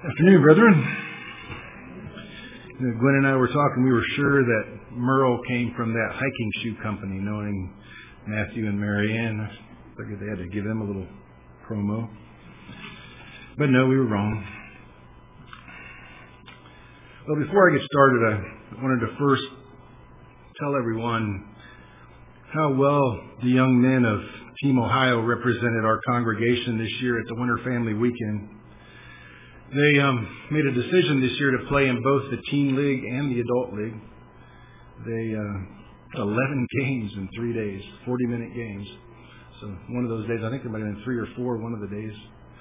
Afternoon, brethren. Gwen and I were talking. We were sure that Merle came from that hiking shoe company, knowing Matthew and Mary Ann. I figured they had to give them a little promo. But no, we were wrong. Well, before I get started, I wanted to first tell everyone how well the young men of Team Ohio represented our congregation this year at the Winter Family Weekend. They made a decision this year to play in both the Teen League and the Adult League. They 11 games in 3 days, 40-minute games. So one of those days, I think there might have been 3 or 4 one of the days.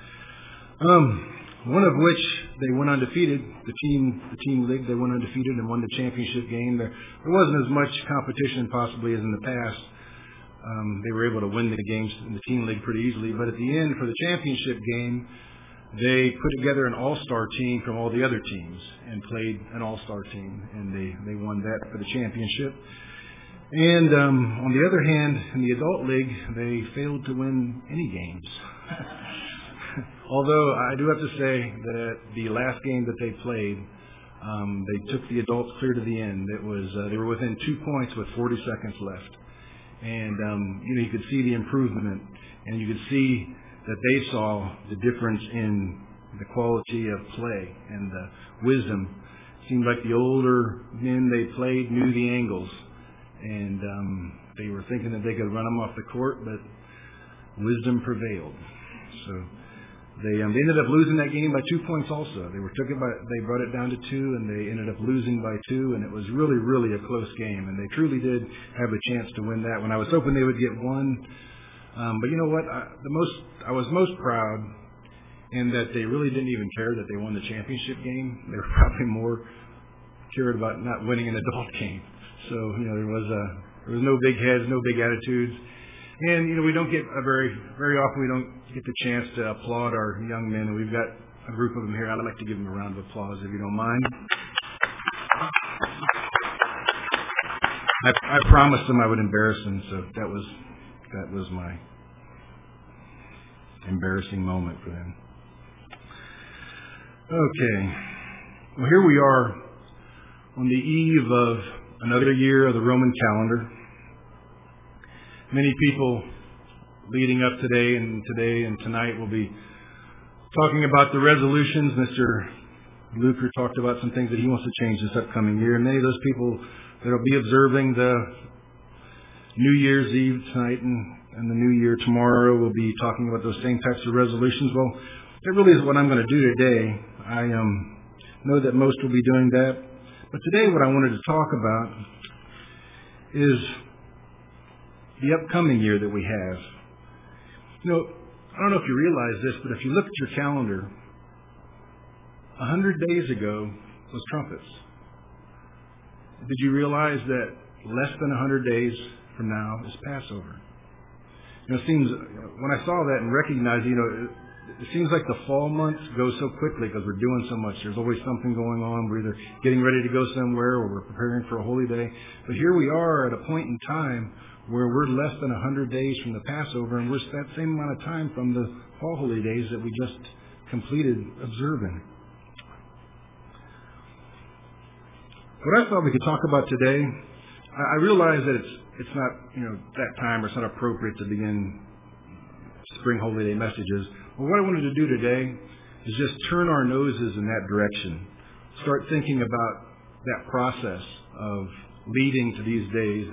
One of which they went undefeated. The Teen League, they went undefeated and won the championship game. There wasn't as much competition possibly as in the past. They were able to win the games in the Teen League pretty easily. But at the end, for the championship game, they put together an all-star team from all the other teams and played an all-star team, and they won that for the championship. And on the other hand, in the Adult League, they failed to win any games. Although I do have to say that at the last game that they played, they took the adults clear to the end. It was they were within 2 points with 40 seconds left, and you could see the improvement, and you could see that they saw the difference in the quality of play and the wisdom. It seemed like the older men they played knew the angles, and they were thinking that they could run them off the court, but wisdom prevailed. So they ended up losing that game by 2 points also. They brought it down to 2, and they ended up losing by 2, and it was really, really a close game, and they truly did have a chance to win that one. I was hoping they would get one. But you know what? I was most proud in that they really didn't even care that they won the championship game. They were probably more cared about not winning an adult game. So there was no big heads, no big attitudes, and we don't get very often we don't get the chance to applaud our young men. And we've got a group of them here. I'd like to give them a round of applause if you don't mind. I promised them I would embarrass them, so that was my embarrassing moment for them. Okay. Well, here we are on the eve of another year of the Roman calendar. Many people leading up today and tonight will be talking about the resolutions. Mr. Luker talked about some things that he wants to change this upcoming year. And many of those people that will be observing the New Year's Eve tonight and the New Year tomorrow will be talking about those same types of resolutions. Well, that really is what I'm going to do today. I know that most will be doing that. But today what I wanted to talk about is the upcoming year that we have. I don't know if you realize this, but if you look at your calendar, 100 days ago was trumpets. Did you realize that less than 100 days from now is Passover? It seems, when I saw that and recognized, it seems like the fall months go so quickly because we're doing so much. There's always something going on. We're either getting ready to go somewhere or we're preparing for a holy day. But here we are at a point in time where we're less than 100 days from the Passover, and we're that same amount of time from the fall holy days that we just completed observing. What I thought we could talk about today, I realize that it's not, that time, or it's not appropriate to begin spring holy day messages. But what I wanted to do today is just turn our noses in that direction. Start thinking about that process of leading to these days,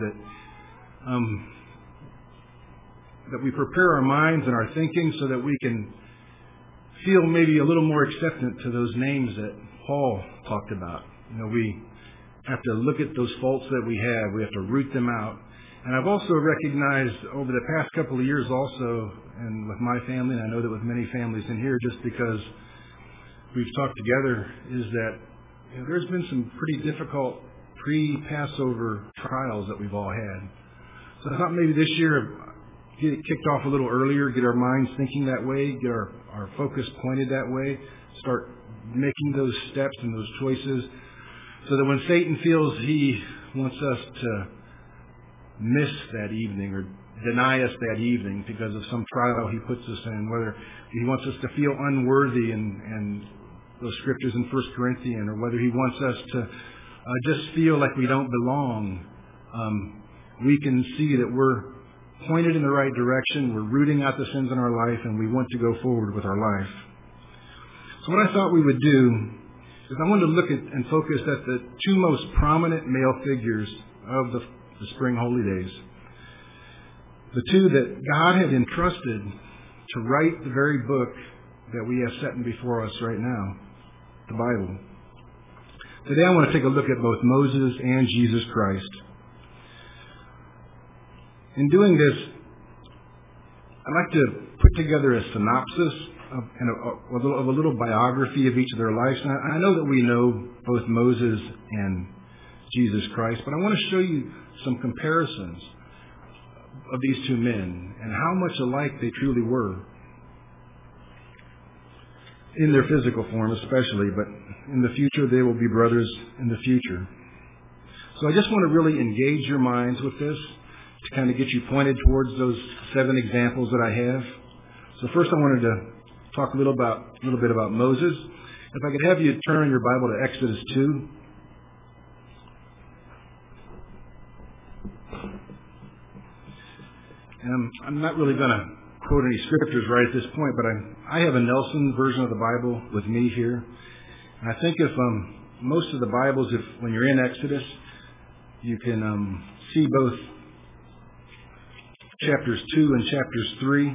that we prepare our minds and our thinking so that we can feel maybe a little more acceptant to those names that Paul talked about. We have to look at those faults that we have. We have to root them out. And I've also recognized over the past couple of years also, and with my family, and I know that with many families in here, just because we've talked together, is that there's been some pretty difficult pre-Passover trials that we've all had. So I thought maybe this year, get it kicked off a little earlier, get our minds thinking that way, get our focus pointed that way, start making those steps and those choices, so that when Satan feels he wants us to miss that evening or deny us that evening because of some trial he puts us in, whether he wants us to feel unworthy and those scriptures in 1 Corinthians, or whether he wants us to just feel like we don't belong, we can see that we're pointed in the right direction. We're rooting out the sins in our life, and we want to go forward with our life. So what I thought we would do is I wanted to look at and focus at the two most prominent male figures of the Spring Holy Days. The two that God had entrusted to write the very book that we have set before us right now, the Bible. Today I want to take a look at both Moses and Jesus Christ. In doing this, I'd like to put together a synopsis of a little biography of each of their lives. And I know that we know both Moses and Jesus Christ, but I want to show you some comparisons of these two men and how much alike they truly were. In their physical form especially, but in the future they will be brothers in the future. So I just want to really engage your minds with this to kind of get you pointed towards those 7 examples that I have. So first I wanted to talk a little bit about Moses. If I could have you turn your Bible to Exodus 2. And I'm not really going to quote any scriptures right at this point, but I have a Nelson version of the Bible with me here. And I think if most of the Bibles, when you're in Exodus, you can see both chapters 2 and chapters 3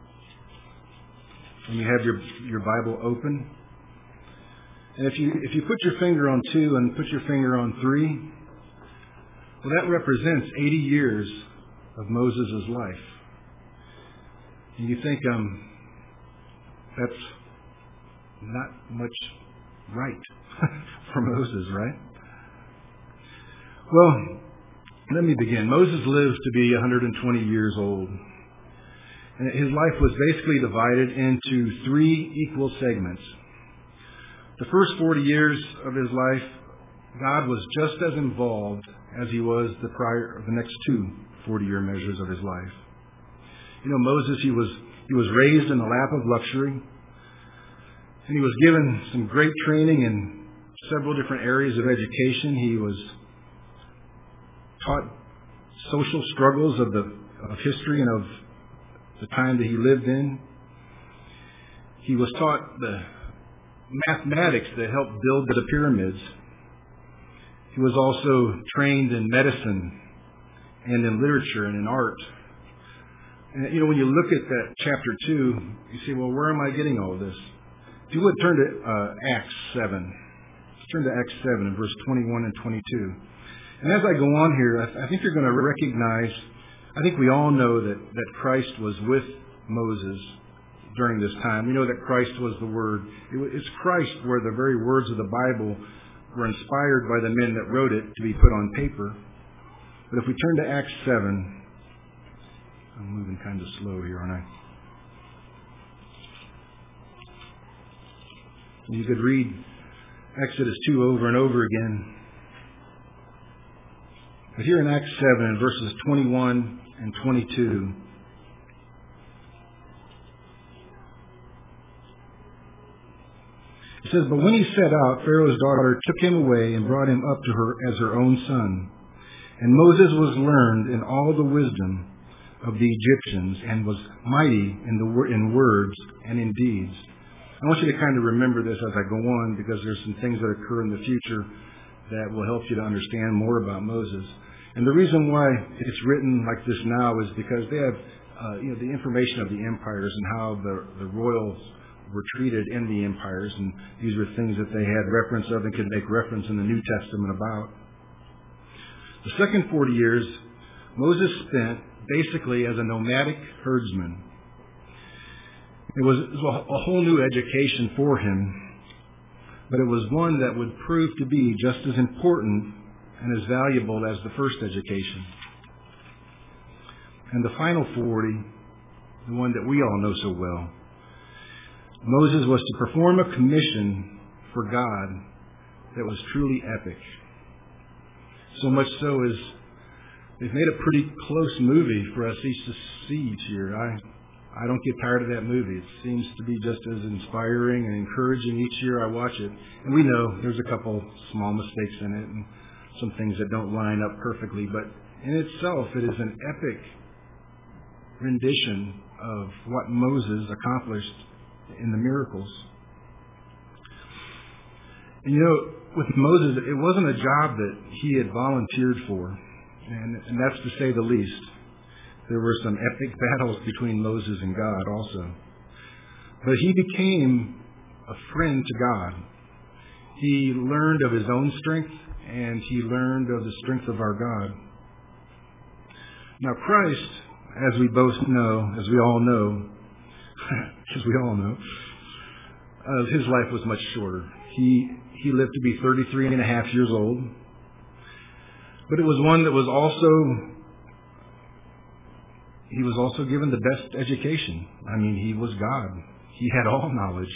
when you have your Bible open. And if you put your finger on 2 and put your finger on 3, well, that represents 80 years of Moses' life. And you think that's not much right for Moses, right? Well, let me begin. Moses lived to be 120 years old. And his life was basically divided into 3 equal segments. The first 40 years of his life, God was just as involved as he was the next 2 40-year measures of his life. You know, Moses, he was raised in the lap of luxury, and he was given some great training in several different areas of education. He was taught social struggles of history and of the time that he lived in. He was taught the mathematics that helped build the pyramids. He was also trained in medicine and in literature and in art. And, you know, when you look at that chapter 2, you say, well, where am I getting all this? If you would turn to Acts 7. Let's turn to Acts 7 in verse 21 and 22. And as I go on here, I think you're going to recognize, I think we all know that Christ was with Moses during this time. We know that Christ was the Word. It's Christ where the very words of the Bible were inspired by the men that wrote it to be put on paper. But if we turn to Acts 7, I'm moving kind of slow here, aren't I? You could read Exodus 2 over and over again. But here in Acts 7, in verses 21 and 22, it says, "But when he set out, Pharaoh's daughter took him away and brought him up to her as her own son. And Moses was learned in all the wisdom of the Egyptians and was mighty in words and in deeds." I want you to kind of remember this as I go on, because there's some things that occur in the future that will help you to understand more about Moses. And the reason why it's written like this now is because they have the information of the empires and how the royals were treated in the empires, and these were things that they had reference of and could make reference in the New Testament about. The second 40 years, Moses spent basically as a nomadic herdsman. It was a whole new education for him, but it was one that would prove to be just as important and as valuable as the first education. And the final 40, the one that we all know so well, Moses was to perform a commission for God that was truly epic. So much so as they've made a pretty close movie for us each to see each year. I don't get tired of that movie. It seems to be just as inspiring and encouraging each year I watch it. And we know there's a couple small mistakes in it and some things that don't line up perfectly, but in itself it is an epic rendition of what Moses accomplished in the miracles. And with Moses, it wasn't a job that he had volunteered for, and that's to say the least. There were some epic battles between Moses and God also. But he became a friend to God. He learned of his own strength, and he learned of the strength of our God. Now Christ, as we both know, as we all know, his life was much shorter. He lived to be 33 and a half years old. But it was one that he was also given the best education. I mean, he was God. He had all knowledge.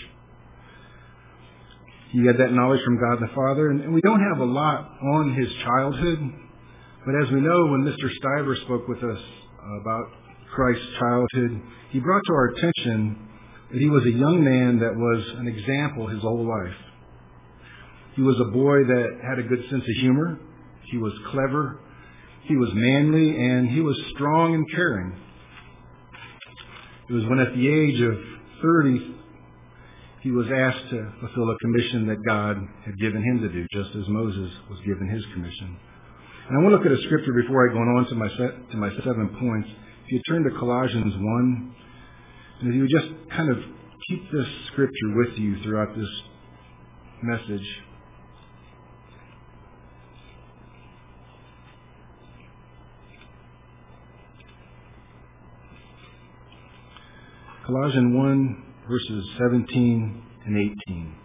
He had that knowledge from God the Father. And we don't have a lot on his childhood. But as we know, when Mr. Stiver spoke with us about Christ's childhood, he brought to our attention that he was a young man that was an example his whole life. He was a boy that had a good sense of humor. He was clever. He was manly, and he was strong and caring. It was when at the age of 30, he was asked to fulfill a commission that God had given him to do, just as Moses was given his commission. And I want to look at a scripture before I go on to my 7 points. If you turn to Colossians 1, and if you just kind of keep this scripture with you throughout this message. Colossians 1, verses 17 and 18.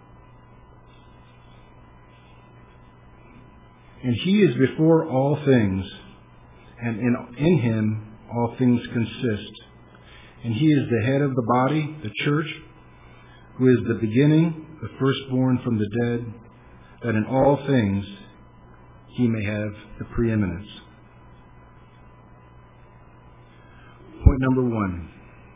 And he is before all things, and in him all things consist. And he is the head of the body, the church, who is the beginning, the firstborn from the dead, that in all things he may have the preeminence. Point number 1.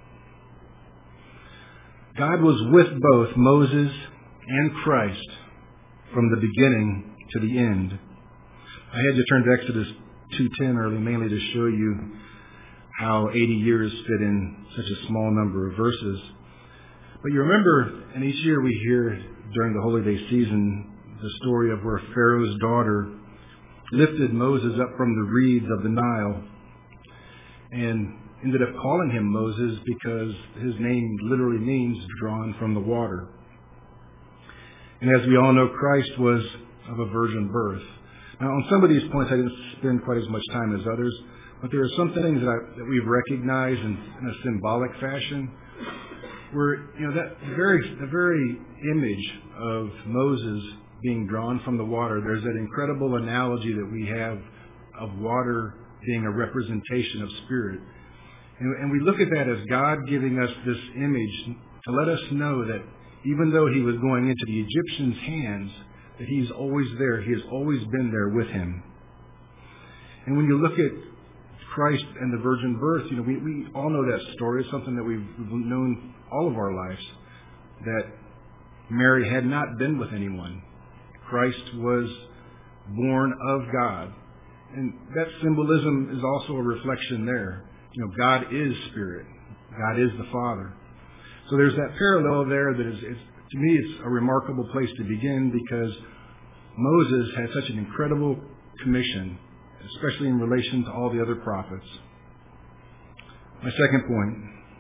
God was with both Moses and Christ from the beginning to the end. I had you turn to Exodus 2:10 early, mainly to show you how 80 years fit in such a small number of verses. But you remember, and each year we hear during the holiday season the story of where Pharaoh's daughter lifted Moses up from the reeds of the Nile and ended up calling him Moses because his name literally means drawn from the water. And as we all know, Christ was of a virgin birth. Now, on some of these points, I didn't spend quite as much time as others, but there are some things that we've recognized in a symbolic fashion, where the very image of Moses being drawn from the water. There's that incredible analogy that we have of water being a representation of spirit, and we look at that as God giving us this image to let us know that even though he was going into the Egyptians' hands, that he's always there. He has always been there with him. And when you look at Christ and the virgin birth, we all know that story. It's something that we've known all of our lives, that Mary had not been with anyone. Christ was born of God. And that symbolism is also a reflection there. God is spirit. God is the Father. So there's that parallel there that is, to me, it's a remarkable place to begin, because Moses had such an incredible commission, especially in relation to all the other prophets. My second point.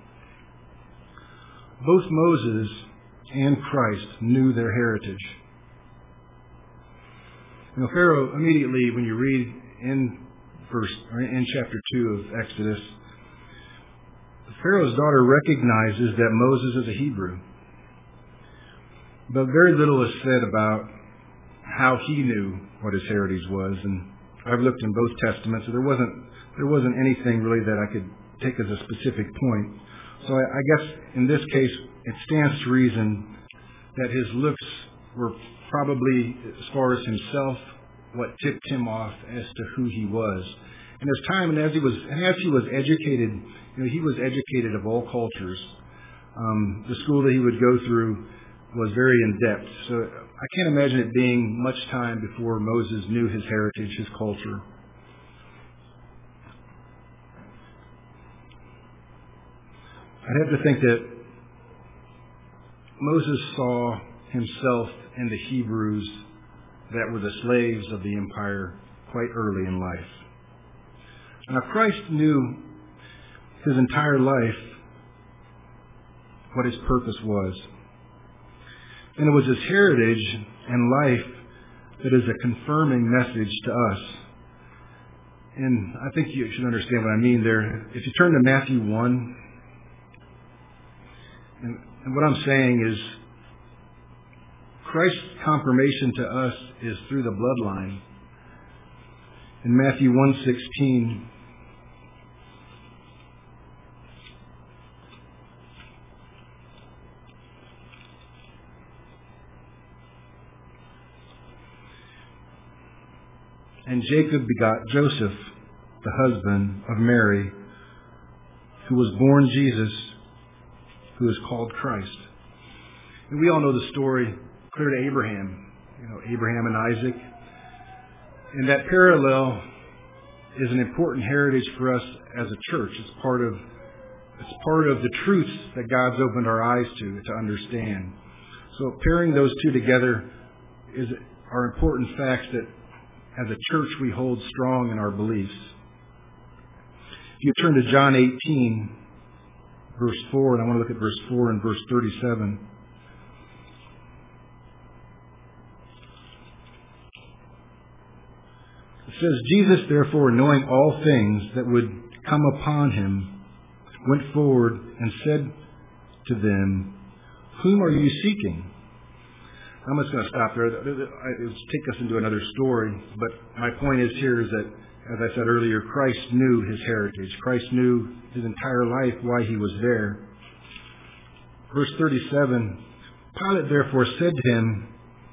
Both Moses and Christ knew their heritage. Pharaoh, immediately when you read in chapter 2 of Exodus, Pharaoh's daughter recognizes that Moses is a Hebrew. But very little is said about how he knew what his heritage was. And I've looked in both Testaments, and there wasn't anything really that I could take as a specific point. So I guess in this case, it stands to reason that his looks were probably, as far as himself, what tipped him off as to who he was. And as time and as he was educated, he was educated of all cultures. The school that he would go through was very in depth. So I can't imagine it being much time before Moses knew his heritage, his culture. I'd have to think that Moses saw himself and the Hebrews that were the slaves of the empire quite early in life. Now, Christ knew his entire life what his purpose was. And it was his heritage and life that is a confirming message to us. And I think you should understand what I mean there. If you turn to Matthew 1, and what I'm saying is Christ's confirmation to us is through the bloodline. In Matthew 1:16, and Jacob begot Joseph, the husband of Mary, who was born Jesus, who is called Christ. And we all know the story clear to Abraham, Abraham and Isaac. And that parallel is an important heritage for us as a church. It's part of the truths that God's opened our eyes to understand. So pairing those two together are important facts that as a church we hold strong in our beliefs. If you turn to John 18, verse 4, and I want to look at verse 4 and verse 37. It says, Jesus, therefore, knowing all things that would come upon him, went forward and said to them, whom are you seeking? I'm just going to stop there. It will take us into another story, but my point is here is that, as I said earlier, Christ knew his heritage. Christ knew his entire life why he was there. Verse 37, Pilate therefore said to him,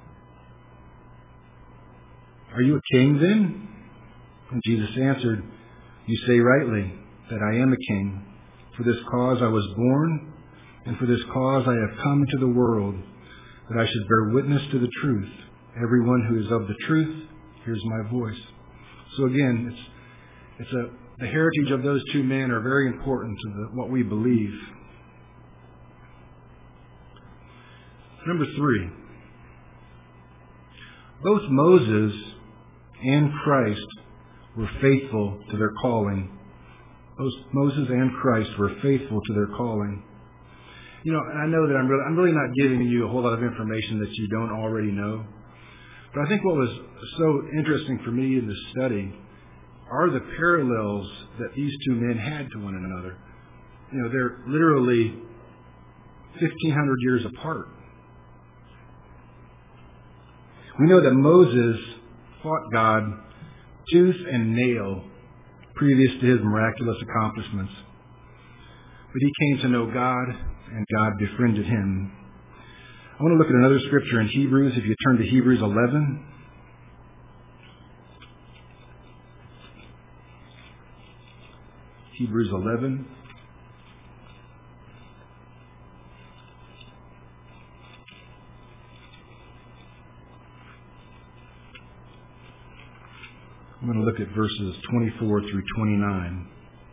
are you a king then? And Jesus answered, you say rightly that I am a king. For this cause I was born, and for this cause I have come into the world, that I should bear witness to the truth. Everyone who is of the truth hears my voice. So again, the heritage of those two men are very important to what we believe. Number 3, both Moses and Christ were faithful to their calling. Both Moses and Christ were faithful to their calling. And I know that I'm really not giving you a whole lot of information that you don't already know. But I think what was so interesting for me in this study are the parallels that these two men had to one another. They're literally 1,500 years apart. We know that Moses fought God tooth and nail previous to his miraculous accomplishments. But he came to know God, and God befriended him. I want to look at another scripture in Hebrews. If you turn to Hebrews 11. Hebrews 11. I'm going to look at verses 24 through 29.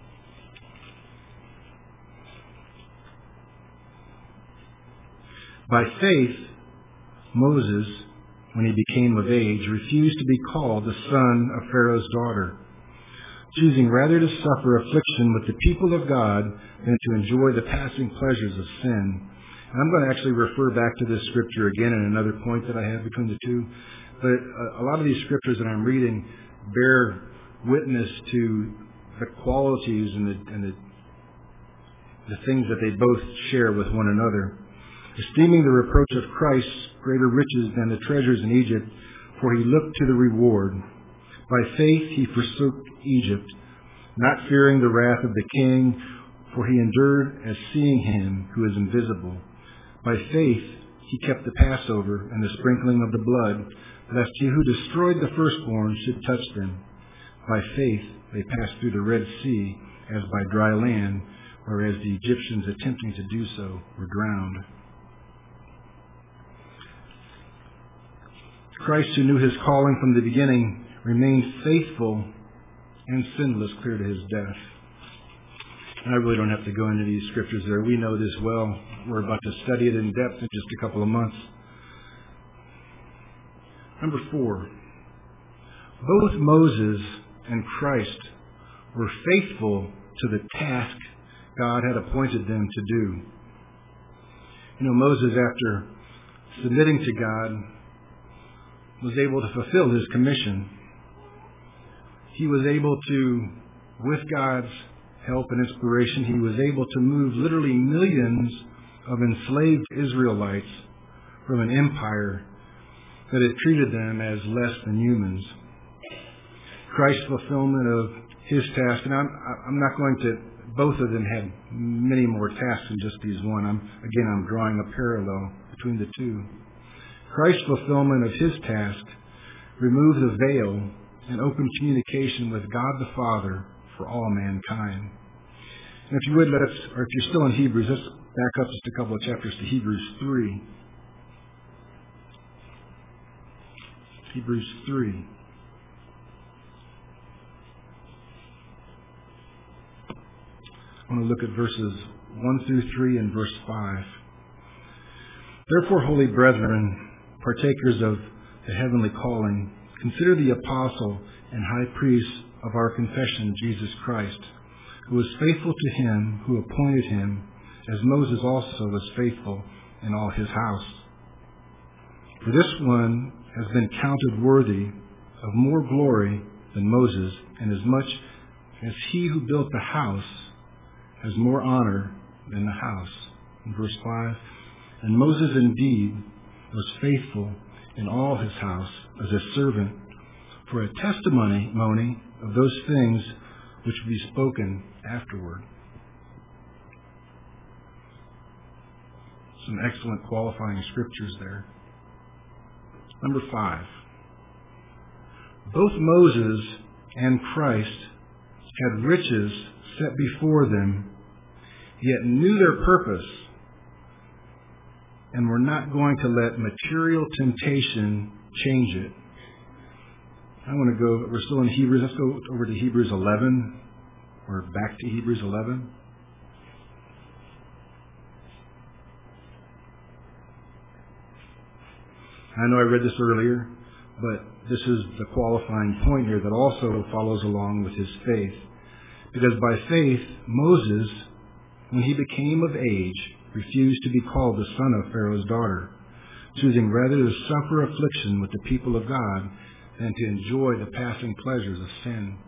By faith, Moses, when he became of age, refused to be called the son of Pharaoh's daughter, choosing rather to suffer affliction with the people of God than to enjoy the passing pleasures of sin. And I'm going to actually refer back to this scripture again in another point that I have between the two. But a lot of these scriptures that I'm reading bear witness to the qualities and the things that they both share with one another. Esteeming the reproach of Christ greater riches than the treasures in Egypt, for he looked to the reward. By faith he forsook Egypt, not fearing the wrath of the king, for he endured as seeing him who is invisible. By faith he kept the Passover and the sprinkling of the blood, lest he who destroyed the firstborn should touch them. By faith they passed through the Red Sea as by dry land, whereas the Egyptians attempting to do so were drowned. Christ, who knew his calling from the beginning, remained faithful and sinless clear to his death. And I really don't have to go into these scriptures there. We know this well. We're about to study it in depth in just a couple of months. Number 4, both Moses and Christ were faithful to the task God had appointed them to do. Moses, after submitting to God, was able to fulfill his commission. He was able to, with God's help and inspiration, he was able to move literally millions of enslaved Israelites from an empire that had treated them as less than humans. Christ's fulfillment of his task, and I'm not going to, both of them had many more tasks than just these one. I'm drawing a parallel between the two. Christ's fulfillment of his task removed the veil and opened communication with God the Father for all mankind. And if you would, or if you're still in Hebrews, let's back up just a couple of chapters to Hebrews 3. Hebrews 3. I want to look at verses 1 through 3 and verse 5. Therefore, holy brethren, partakers of the heavenly calling, consider the apostle and high priest of our confession, Jesus Christ, who was faithful to him who appointed him, as Moses also was faithful in all his house. For this one has been counted worthy of more glory than Moses, inasmuch as he who built the house has more honor than the house. In verse 5, and Moses indeed was faithful in all his house as a servant for a testimony of those things which will be spoken afterward. Some excellent qualifying scriptures there. Number 5. Both Moses and Christ had riches set before them, yet knew their purpose and were not going to let material temptation change it. We're still in Hebrews. Let's go over to Hebrews 11, or back to Hebrews 11. I know I read this earlier, but this is the qualifying point here that also follows along with his faith. Because by faith, Moses, when he became of age, refused to be called the son of Pharaoh's daughter, choosing rather to suffer affliction with the people of God than to enjoy the passing pleasures of sin.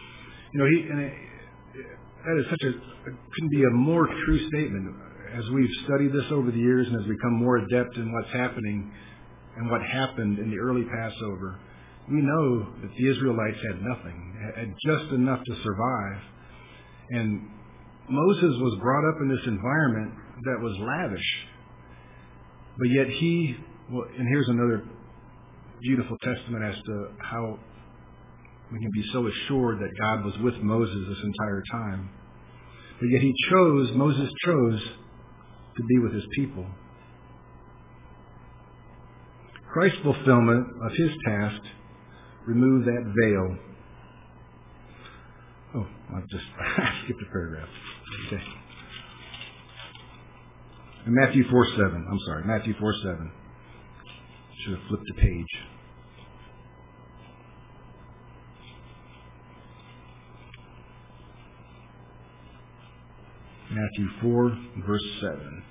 That is couldn't be a more true statement. As we've studied this over the years and as we become more adept in what's happening and what happened in the early Passover, we know that the Israelites had nothing, had just enough to survive. And Moses was brought up in this environment that was lavish. But yet and here's another beautiful testament as to how we can be so assured that God was with Moses this entire time. But yet Moses chose to be with his people. Christ's fulfillment of his task removed that veil. Oh, I skipped a paragraph. Okay. In Matthew 4:7. Should have flipped the page. Matthew 4, verse 7.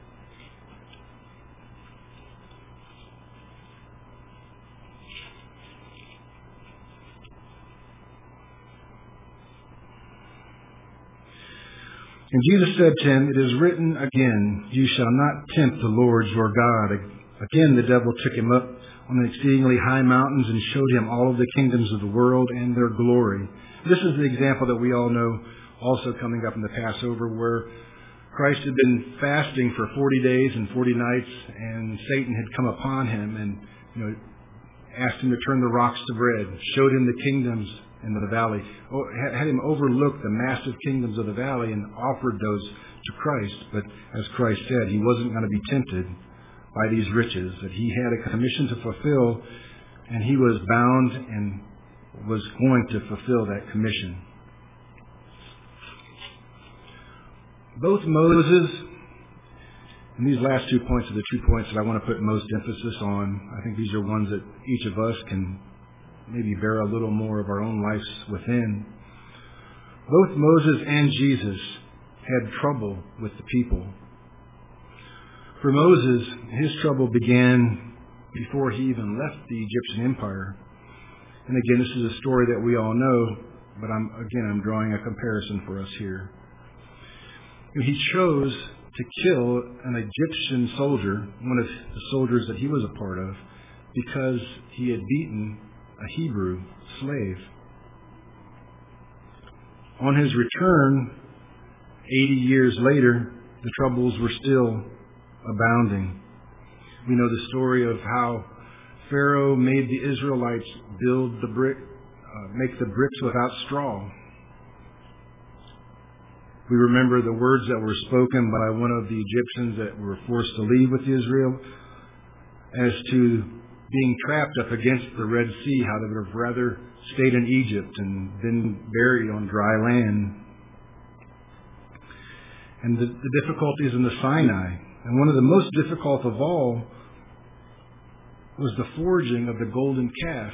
And Jesus said to him, it is written again, you shall not tempt the Lord your God. Again, the devil took him up on the exceedingly high mountains and showed him all of the kingdoms of the world and their glory. This is the example that we all know also coming up in the Passover, where Christ had been fasting for 40 days and 40 nights, and Satan had come upon him and asked him to turn the rocks to bread, showed him the kingdoms in the valley, had him overlook the massive kingdoms of the valley and offered those to Christ. But as Christ said, he wasn't going to be tempted by these riches, that he had a commission to fulfill, and he was bound and was going to fulfill that commission. Both Moses, and these last 2 points are the 2 points that I want to put most emphasis on. I think these are ones that each of us can maybe bear a little more of our own lives within. Both Moses and Jesus had trouble with the people. For Moses, his trouble began before he even left the Egyptian empire. And again, this is a story that we all know, but I'm drawing a comparison for us here. He chose to kill an Egyptian soldier, one of the soldiers that he was a part of, because he had beaten a Hebrew slave. On his return, 80 years later, the troubles were still abounding. We know the story of how Pharaoh made the Israelites make the bricks without straw. We remember the words that were spoken by one of the Egyptians that were forced to leave with Israel as to being trapped up against the Red Sea, how they would have rather stayed in Egypt and been buried on dry land. And the difficulties in the Sinai. And one of the most difficult of all was the forging of the golden calf.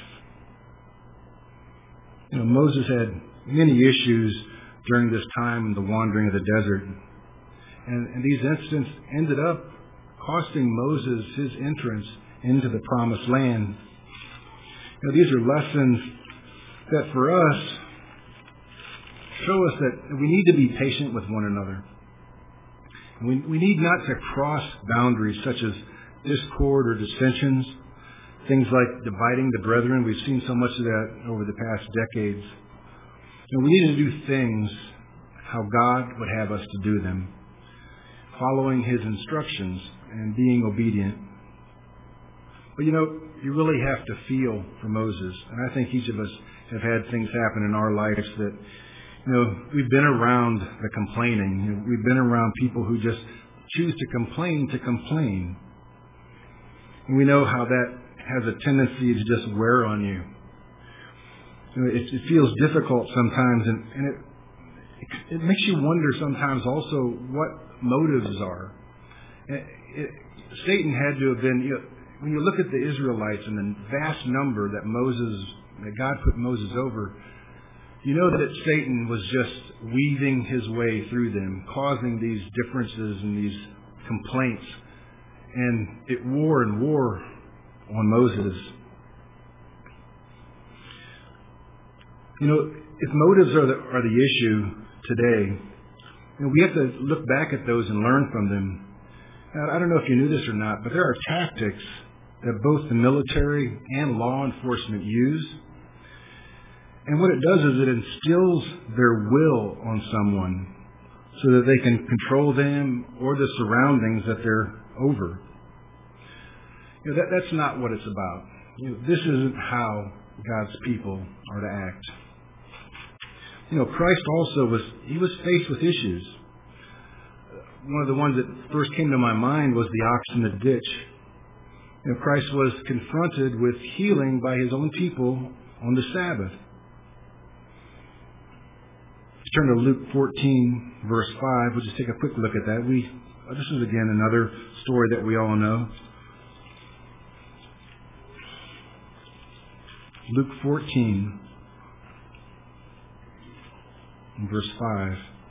Moses had many issues during this time in the wandering of the desert. And these incidents ended up costing Moses his entrance into the promised land. These are lessons that for us show us that we need to be patient with one another. We need not to cross boundaries such as discord or dissensions, things like dividing the brethren. We've seen so much of that over the past decades. We need to do things how God would have us to do them, following his instructions and being obedient. But you really have to feel for Moses. And I think each of us have had things happen in our lives that, we've been around the complaining. We've been around people who just choose to complain. And we know how that has a tendency to just wear on you. It feels difficult sometimes, and it makes you wonder sometimes also what motives are. Satan had to have been, when you look at the Israelites and the vast number that God put Moses over, you know that Satan was just weaving his way through them, causing these differences and these complaints. And it wore on Moses. If motives are the issue today, we have to look back at those and learn from them. Now, I don't know if you knew this or not, but there are tactics that both the military and law enforcement use. And what it does is it instills their will on someone so that they can control them or the surroundings that they're over. That's not what it's about. This isn't how God's people are to act. Christ also was faced with issues. One of the ones that first came to my mind was the ox in the ditch. Christ was confronted with healing by his own people on the Sabbath. Let's turn to Luke 14, verse 5. We'll just take a quick look at that. This is again another story that we all know. Luke 14, verse 5.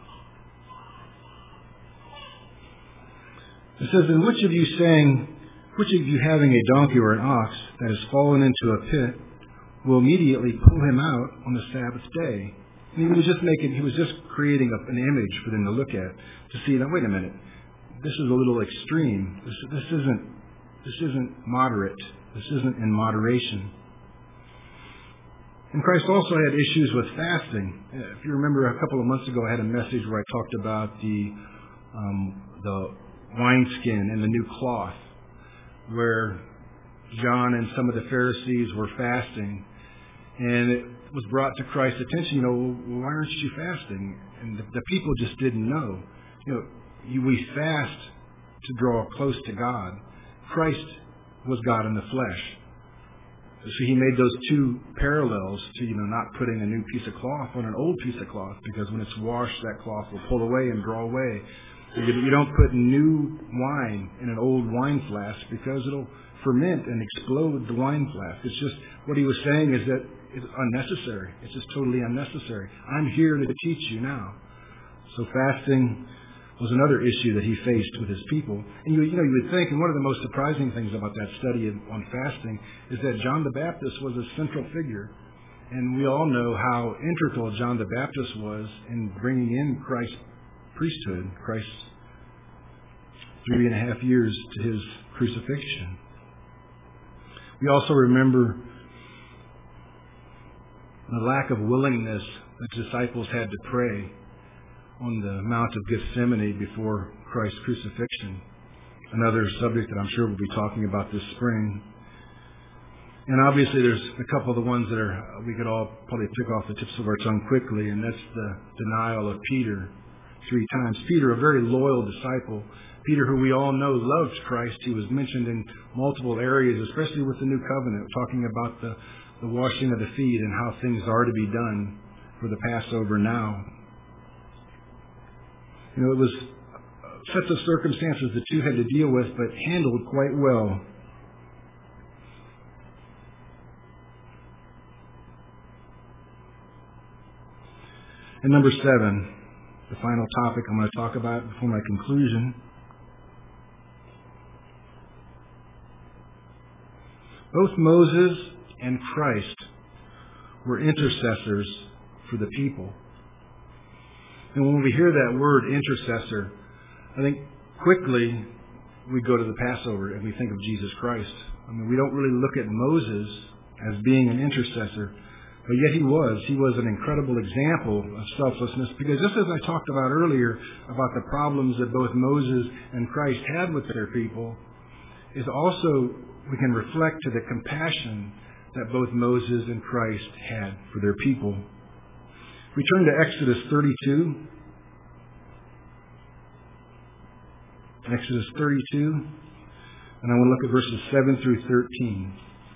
It says, "And which of you having a donkey or an ox that has fallen into a pit will immediately pull him out on the Sabbath day?" And he was just creating an image for them to look at, to see, now wait a minute, this is a little extreme. This isn't moderate. This isn't in moderation. And Christ also had issues with fasting. If you remember, a couple of months ago, I had a message where I talked about the wineskin and the new cloth, where John and some of the Pharisees were fasting. And was brought to Christ's attention, well, why aren't you fasting? And the people just didn't know. We fast to draw close to God. Christ was God in the flesh. So he made those two parallels to, not putting a new piece of cloth on an old piece of cloth, because when it's washed, that cloth will pull away and draw away. You don't put new wine in an old wine flask, because it'll ferment and explode the wine flask. It's just, what he was saying is that it's unnecessary. It's just totally unnecessary. I'm here to teach you now. So fasting was another issue that he faced with his people. And you would think, and one of the most surprising things about that study on fasting is that John the Baptist was a central figure. And we all know how integral John the Baptist was in bringing in Christ's priesthood, Christ's 3.5 years to his crucifixion. We also remember the lack of willingness that disciples had to pray on the Mount of Gethsemane before Christ's crucifixion. Another subject that I'm sure we'll be talking about this spring. And obviously there's a couple of the ones that we could all probably pick off the tips of our tongue quickly, and that's the denial of Peter 3 times. Peter, a very loyal disciple. Peter, who we all know loved Christ. He was mentioned in multiple areas, especially with the New Covenant, talking about the washing of the feet and how things are to be done for the Passover now. It was sets of circumstances the two had to deal with, but handled quite well. And number 7, the final topic I'm going to talk about before my conclusion. Both Moses and Christ were intercessors for the people. And when we hear that word intercessor, I think quickly we go to the Passover and we think of Jesus Christ. We don't really look at Moses as being an intercessor, but yet he was an incredible example of selflessness, because just as I talked about earlier about the problems that both Moses and Christ had with their people, is also we can reflect to the compassion that both Moses and Christ had for their people. We turn to Exodus 32. Exodus 32. And I want to look at verses 7 through 13.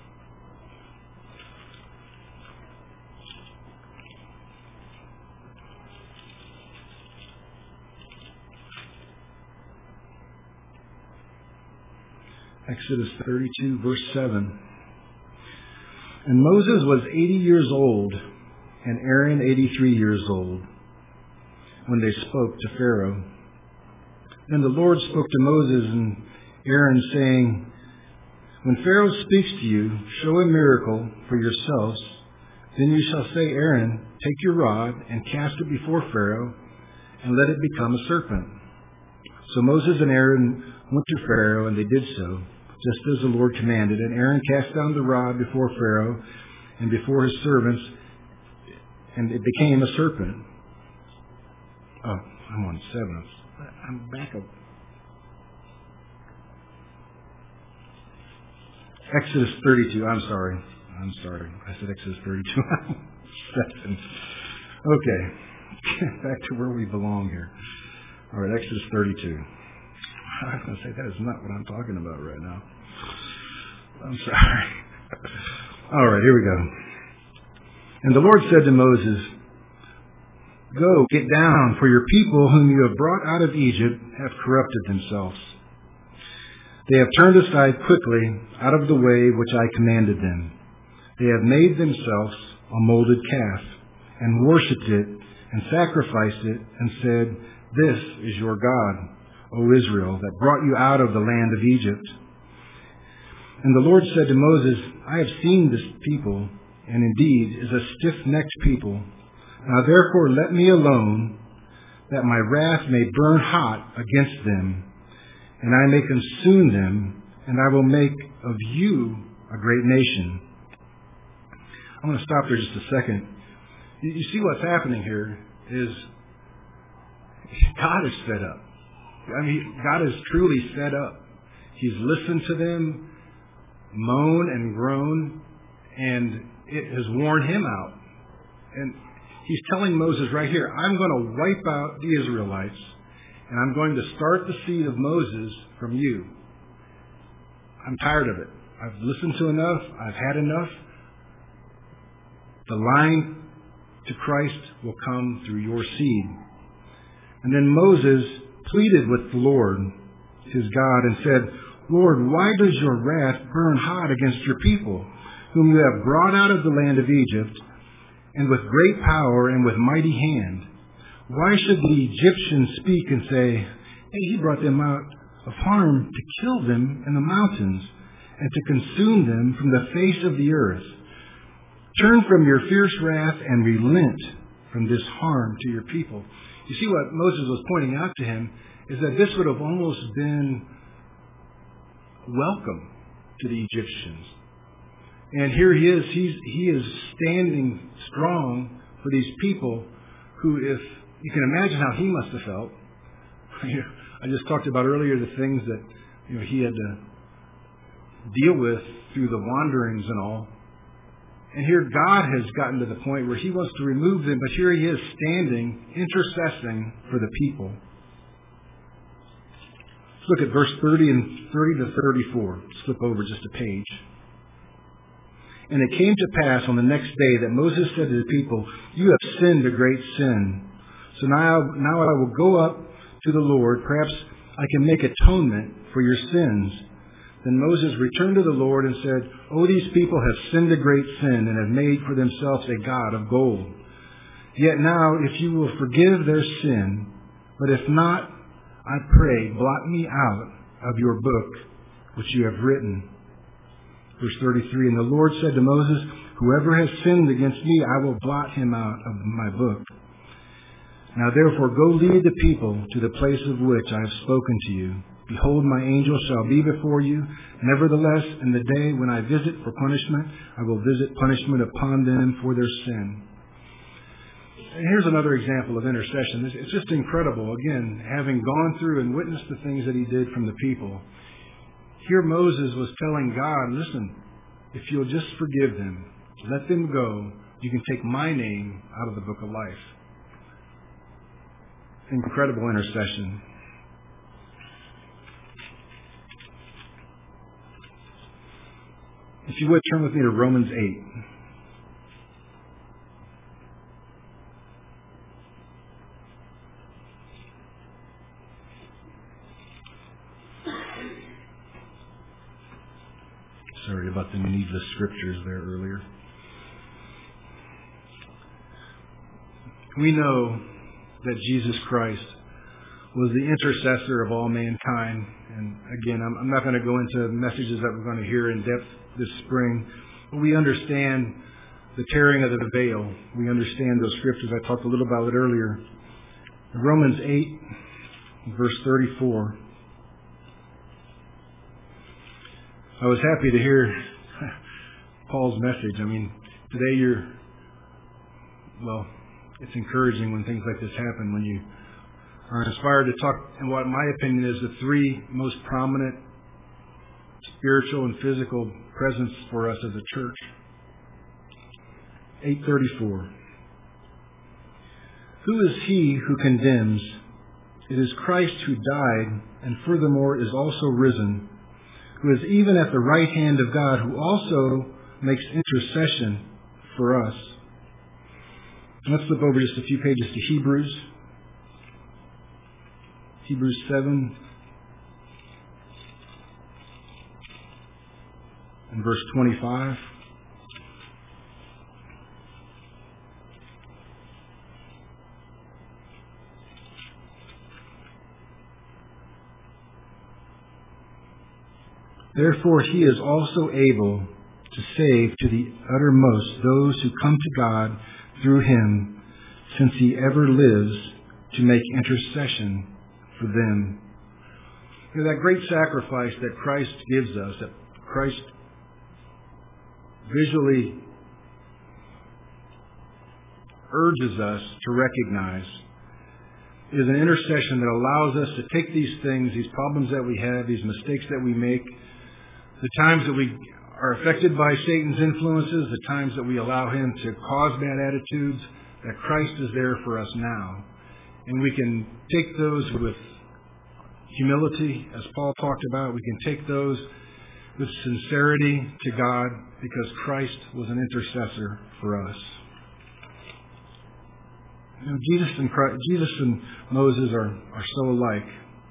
Exodus 32, verse 7. And Moses was 80 years old, and Aaron 83 years old, when they spoke to Pharaoh. Then the Lord spoke to Moses and Aaron, saying, when Pharaoh speaks to you, show a miracle for yourselves. Then you shall say, Aaron, take your rod and cast it before Pharaoh, and let it become a serpent. So Moses and Aaron went to Pharaoh, and they did so, just as the Lord commanded. And Aaron cast down the rod before Pharaoh and before his servants, and it became a serpent. Oh, I'm on 7. I'm back up. Exodus 32. I'm sorry. I said Exodus 32. 7. Okay. Back to where we belong here. All right, Exodus 32. I was going to say, that is not what I'm talking about right now. I'm sorry. All right, here we go. And the Lord said to Moses, go, get down, for your people whom you have brought out of Egypt have corrupted themselves. They have turned aside quickly out of the way which I commanded them. They have made themselves a molded calf, and worshipped it, and sacrificed it, and said, this is your God, O Israel, that brought you out of the land of Egypt. And the Lord said to Moses, I have seen this people, and indeed is a stiff-necked people. Now therefore let me alone, that my wrath may burn hot against them, and I may consume them, and I will make of you a great nation. I'm going to stop there just a second. You see what's happening here is God is fed up. God is truly fed up. He's listened to them moan and groan, and it has worn him out. And he's telling Moses right here, I'm going to wipe out the Israelites, and I'm going to start the seed of Moses from you. I'm tired of it. I've listened to enough. I've had enough. The line to Christ will come through your seed. And then Moses pleaded with the Lord, his God, and said, Lord, why does your wrath burn hot against your people, whom you have brought out of the land of Egypt, and with great power and with mighty hand? Why should the Egyptians speak and say, hey, he brought them out of harm to kill them in the mountains and to consume them from the face of the earth? Turn from your fierce wrath and relent from this harm to your people. You see, what Moses was pointing out to him is that this would have almost been welcome to the Egyptians. And here he is. He is standing strong for these people who, if you can imagine how he must have felt. I just talked about earlier the things that he had to deal with through the wanderings and all. And here God has gotten to the point where he wants to remove them, but here he is standing, intercessing for the people. Let's look at verse 30 to 34. Slip over just a page. And it came to pass on the next day that Moses said to the people, you have sinned a great sin. So now I will go up to the Lord. Perhaps I can make atonement for your sins. Then Moses returned to the Lord and said, oh, these people have sinned a great sin and have made for themselves a god of gold. Yet now, if you will forgive their sin, but if not, I pray, blot me out of your book which you have written. Verse 33, and the Lord said to Moses, whoever has sinned against me, I will blot him out of my book. Now therefore go lead the people to the place of which I have spoken to you. Behold, my angel shall be before you. Nevertheless, in the day when I visit for punishment, I will visit punishment upon them for their sin. And here's another example of intercession. It's just incredible. Again, having gone through and witnessed the things that he did from the people. Here Moses was telling God, listen, if you'll just forgive them, let them go, you can take my name out of the book of life. Incredible intercession. If you would, turn with me to Romans 8. Sorry about the needless scriptures there earlier. We know that Jesus Christ was the intercessor of all mankind. And again, I'm not going to go into messages that we're going to hear in depth this spring. But we understand the tearing of the veil. We understand those scriptures. I talked a little about it earlier. Romans 8, verse 34. I was happy to hear Paul's message. I mean, today it's encouraging when things like this happen, when you are inspired to talk, and what my opinion is the three most prominent spiritual and physical presence for us as a church. 8:34. Who is he who condemns? It is Christ who died and furthermore is also risen, who is even at the right hand of God, who also makes intercession for us. Let's flip over just a few pages to Hebrews. Hebrews 7 and verse 25. Therefore he is also able to save to the uttermost those who come to God through him, since he ever lives to make intercession for them. You know, that great sacrifice that Christ gives us, that Christ visually urges us to recognize, is an intercession that allows us to take these things, these problems that we have, these mistakes that we make, the times that we are affected by Satan's influences, the times that we allow him to cause bad attitudes, that Christ is there for us now. And we can take those with humility, as Paul talked about. We can take those with sincerity to God because Christ was an intercessor for us. You know, Jesus and Moses are so alike.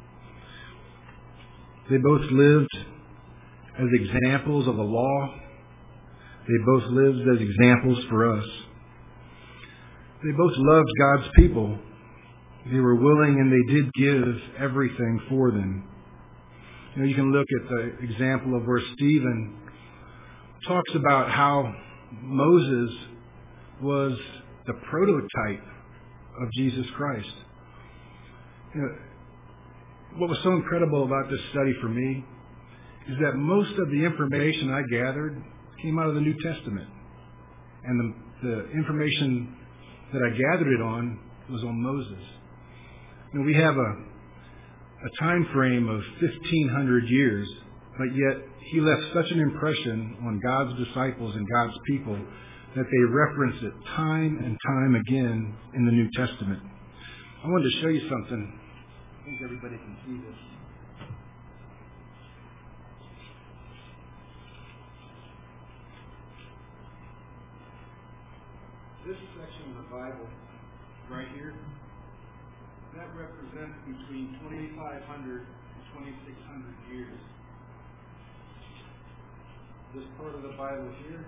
They both lived as examples of the law. They both lived as examples for us. They both loved God's people. They were willing and they did give everything for them. You know, you can look at the example of where Stephen talks about how Moses was the prototype of Jesus Christ. You know, what was so incredible about this study for me is that most of the information I gathered came out of the New Testament. And the information that I gathered it on was on Moses. You know, we have a time frame of 1,500 years, but yet he left such an impression on God's disciples and God's people that they reference it time and time again in the New Testament. I wanted to show you something. I think everybody can see this. This section of the Bible right here, that represents between 2,500 and 2,600 years. This part of the Bible here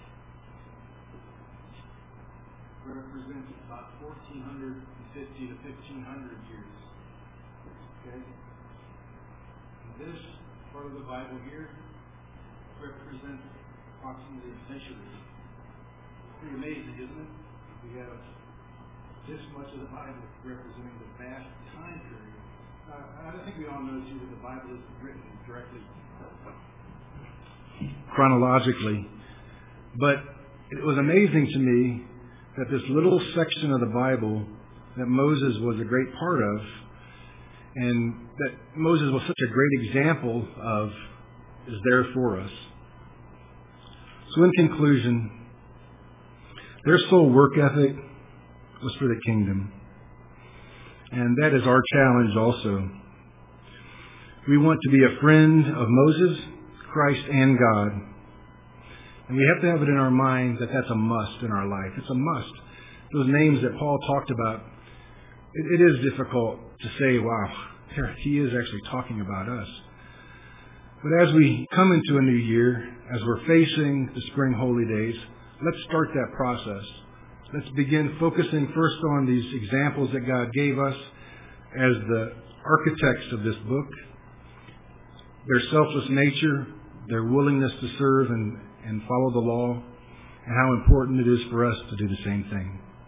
represents about 1,450 to 1,500 years. Okay? And this part of the Bible here represents approximately a century. Pretty amazing, isn't it? We have this much of the Bible representing the vast time period. I think we all know, too, that the Bible is written directly chronologically. But it was amazing to me that this little section of the Bible that Moses was a great part of, and that Moses was such a great example of, is there for us. So in conclusion, their sole work ethic was for the kingdom. And that is our challenge also. We want to be a friend of Moses, Christ, and God. And we have to have it in our mind that that's a must in our life. It's a must. Those names that Paul talked about, it is difficult to say, wow, he is actually talking about us. But as we come into a new year, as we're facing the spring holy days, let's start that process. Let's begin focusing first on these examples that God gave us as the architects of this book. Their selfless nature, their willingness to serve and follow the law, and how important it is for us to do the same thing.